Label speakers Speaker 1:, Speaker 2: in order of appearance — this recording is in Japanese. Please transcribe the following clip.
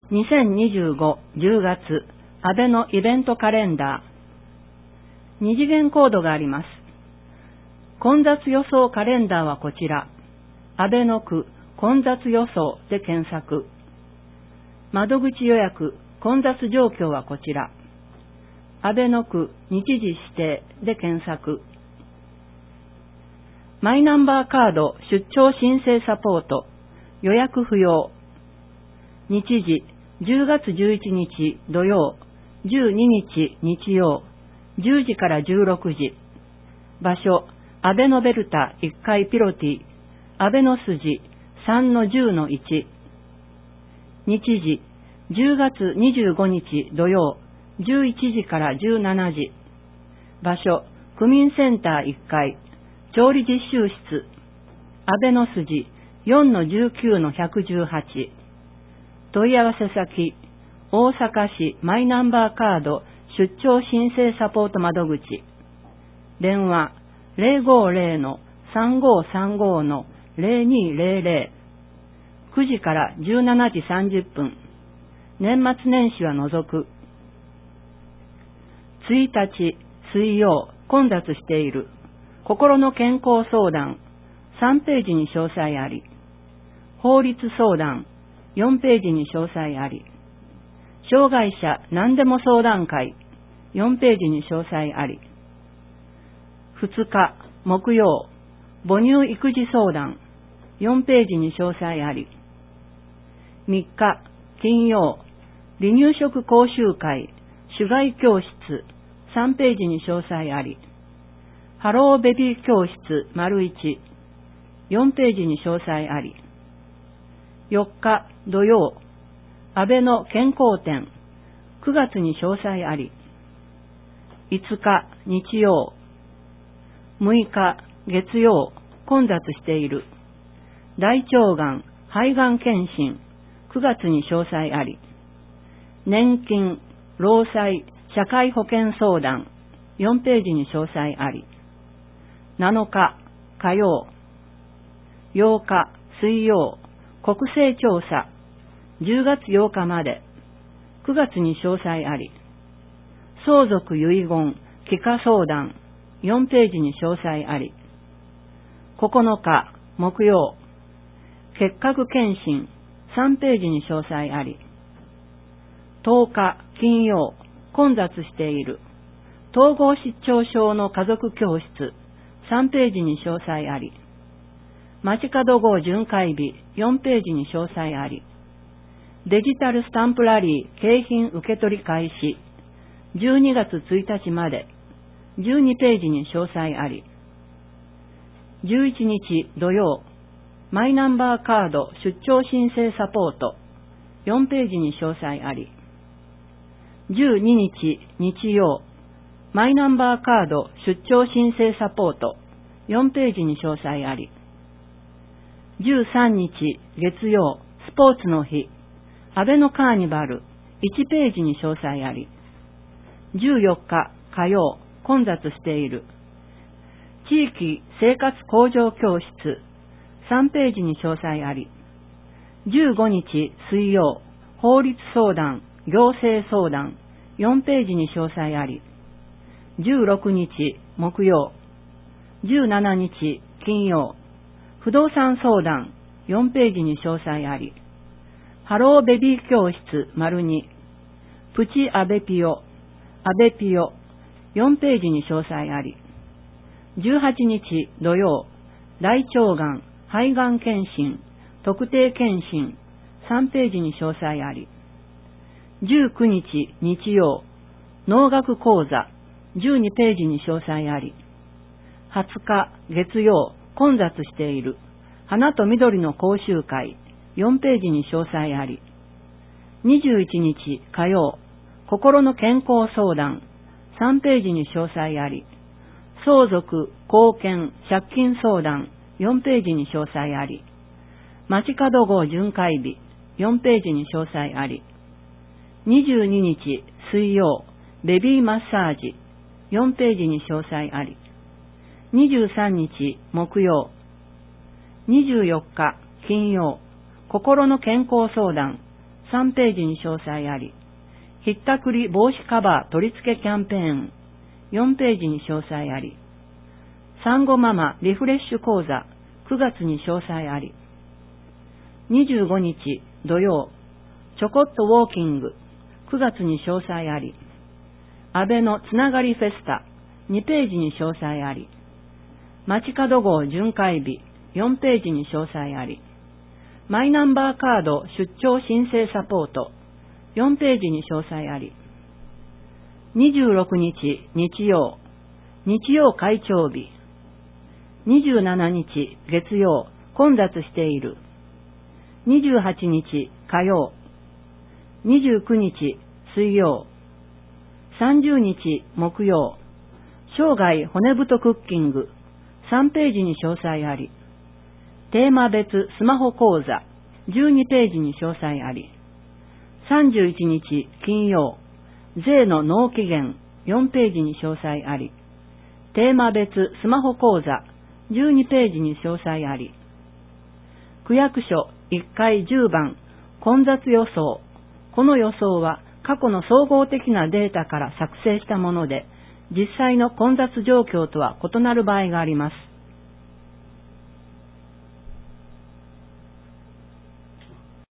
Speaker 1: 2025-10月安倍のイベントカレンダー。二次元コードがあります。混雑予想カレンダーはこちら。安倍の区混雑予想で検索。窓口予約混雑状況はこちら。安倍の区日時指定で検索。マイナンバーカード出張申請サポート予約不要。日時10月11日土曜、12日日曜、10時から16時。場所、アベノベルタ1階ピロティ、アベノ筋 3-10-1。日時、10月25日土曜、11時から17時。場所、区民センター1階、調理実習室、アベノ筋 4-19-118。問い合わせ先、大阪市マイナンバーカード出張申請サポート窓口。電話 050-3535-0200。9時から17時30分。年末年始は除く。1日水曜、混雑している。心の健康相談。3ページに詳細あり。法律相談。4ページに詳細あり。障害者何でも相談会。4ページに詳細あり。2日木曜、母乳育児相談。4ページに詳細あり。3日金曜、離乳食講習会、手外教室。3ページに詳細あり。ハローベビー教室 ①。4ページに詳細あり。4日土曜、安倍の健康展、9月に詳細あり。5日日曜、6日月曜、混雑している。大腸がん、肺がん検診、9月に詳細あり。年金、労災、社会保険相談、4ページに詳細あり。7日火曜、8日水曜、国勢調査、10月8日まで、9月に詳細あり。相続遺言、帰化相談、4ページに詳細あり。9日木曜、結核検診、3ページに詳細あり。10日金曜、混雑している。統合失調症の家族教室、3ページに詳細あり。街角号巡回日、4ページに詳細あり。デジタルスタンプラリー景品受け取り開始、12月1日まで、12ページに詳細あり。11日土曜、マイナンバーカード出張申請サポート、4ページに詳細あり。12日日曜、マイナンバーカード出張申請サポート、4ページに詳細あり。13日月曜、スポーツの日、安倍のカーニバル、1ページに詳細あり。14日火曜、混雑している。地域生活向上教室、3ページに詳細あり。15日水曜、法律相談、行政相談、4ページに詳細あり。16日木曜、17日金曜、不動産相談、4ページに詳細あり。ハローベビー教室 ②。プチアベピオ、アベピオ、4ページに詳細あり。18日土曜、大腸がん、肺がん検診、特定検診、3ページに詳細あり。19日日曜、農学講座、12ページに詳細あり。20日月曜、混雑している。花と緑の講習会、4ページに詳細あり。21日火曜、心の健康相談、3ページに詳細あり。相続、後見、借金相談、4ページに詳細あり。街角号巡回日、4ページに詳細あり。22日水曜、ベビーマッサージ、4ページに詳細あり。23日木曜、24日金曜、心の健康相談、 3ページに詳細あり。ひったくり防止カバー取り付けキャンペーン、4ページに詳細あり。産後ママリフレッシュ講座、9月に詳細あり。25日土曜、ちょこっとウォーキング、9月に詳細あり。安倍のつながりフェスタ、2ページに詳細あり。街角号巡回日、4ページに詳細あり。マイナンバーカード出張申請サポート、4ページに詳細あり。26日日曜、日曜会長日。27日月曜、混雑している。28日火曜。29日水曜。30日木曜。生涯骨太クッキング、3ページに詳細あり。テーマ別スマホ講座、12ページに詳細あり。31日金曜、税の納期限、4ページに詳細あり。テーマ別スマホ講座、12ページに詳細あり。区役所1階10番、混雑予想。この予想は過去の総合的なデータから作成したもので、実際の混雑状況とは異なる場合があります。